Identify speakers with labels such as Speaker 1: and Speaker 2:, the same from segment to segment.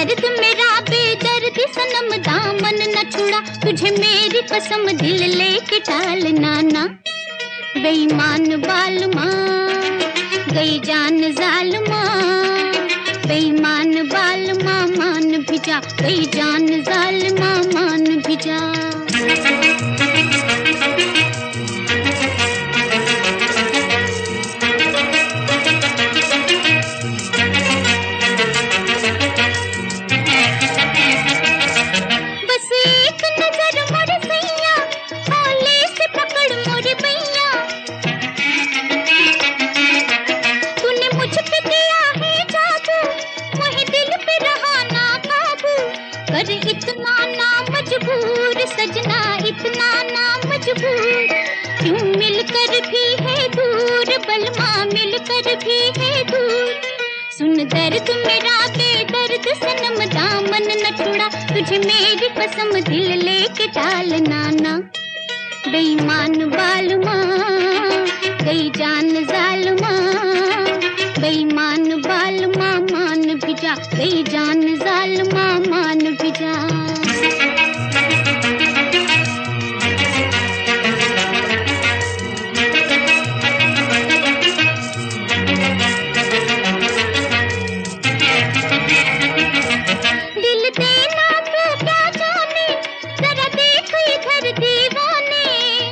Speaker 1: दर्द मेरा बेदर्द सनम दामन न छुड़ा, तुझे मेरी कसम दिल लेके टाल नाना। बेईमान बालमा गई जान जालमा, बेईमान बालमा मान भी जा, गई जान जालमा मान भी जा। बस एक नजर मोर सैया, ओले से पकड़ मोर बैया, तूने मुझ पे किया है जादू, वही दिल पे रहा ना काबू। कर इतना ना मजबूर सजना, इतना ना मजबूर, क्यों मिलकर भी है दूर बलमा, मिलकर भी है दूर। सुन दर्द मेरा बेदर्द सनम दामन न छुड़ा, तुझे मेरी कसम दिल लेके टाल नाना। बेईमान बालमा गई जान जालमा, बेईमान बालमा मान भी जा, गई जान जालमा मान भी जा। दिल देना तो क्या जाने, जरा देख इधर दीवाने,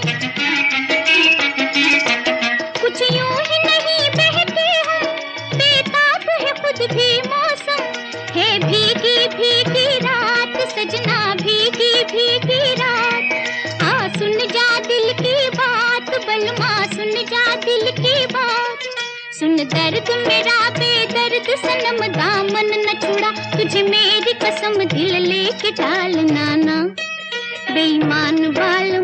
Speaker 1: कुछ यूं ही नहीं बहते हो, बेताब है खुद भी मौसम, है भीगी भीगी रात सजना, भीगी भीगी रात। आ सुन जा दिल की बात बलमा, सुन जा दिल की बात। सुन दर्द मेरा बेदर्द सनम दामन न छुड़ा, तुझे मेरी कसम दिल लेके टाल नाना। बेईमान बाल